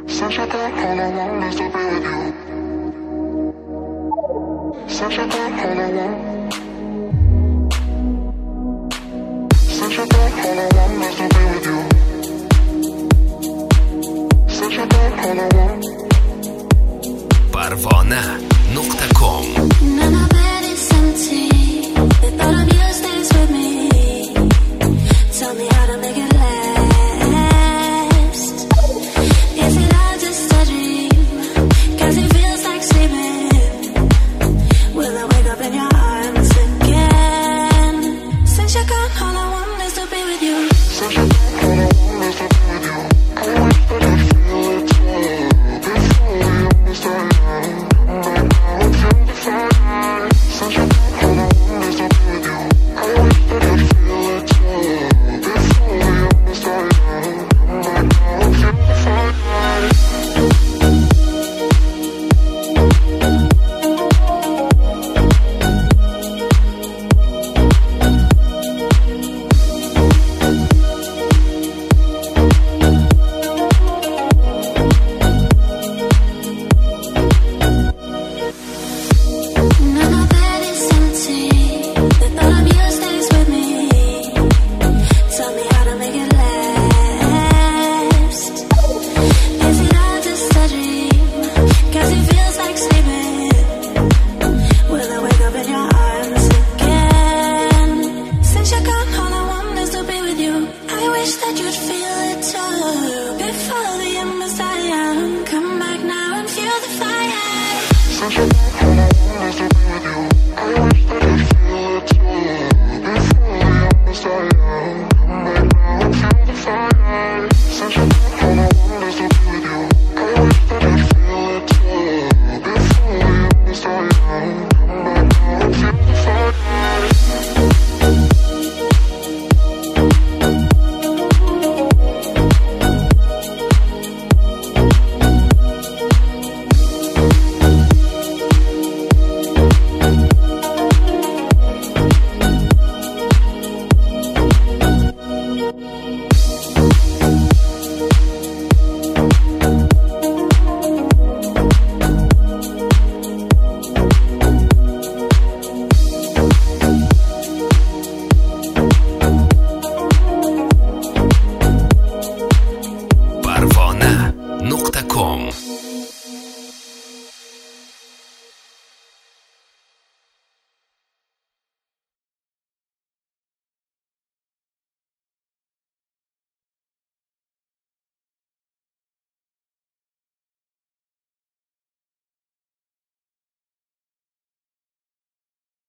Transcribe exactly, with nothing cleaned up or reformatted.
Since you got all I want is to be with you. Since you got all I want. Since you got all I want is to be with you. Since you got all I want. Parvona nuqta com. Now my bed is empty. The thought of you stays with me. Tell me how to make it last. Is it all just a dream? Cause it feels like sleeping. Will I wake up in your arms again? Since you're gone, all I want is to be with you. Since you got all I want is to be with you. I wish that I'd feel it too. Before we almost died out. Right now I feel the fire. Since you got all I want is to be with you. I wish that I'd feel it too. Before we almost died out. Right now I feel the fire. Now my bed is empty. The thought of you stays with me. Tell me how to make it last. Is it all just a dream? Cause it feels like sleeping. Will I wake up in your arms again? Since you're gone, all I want is to be with you. I wish that you'd feel it too. Before the embers die young, come back now and feel the fire. Since you got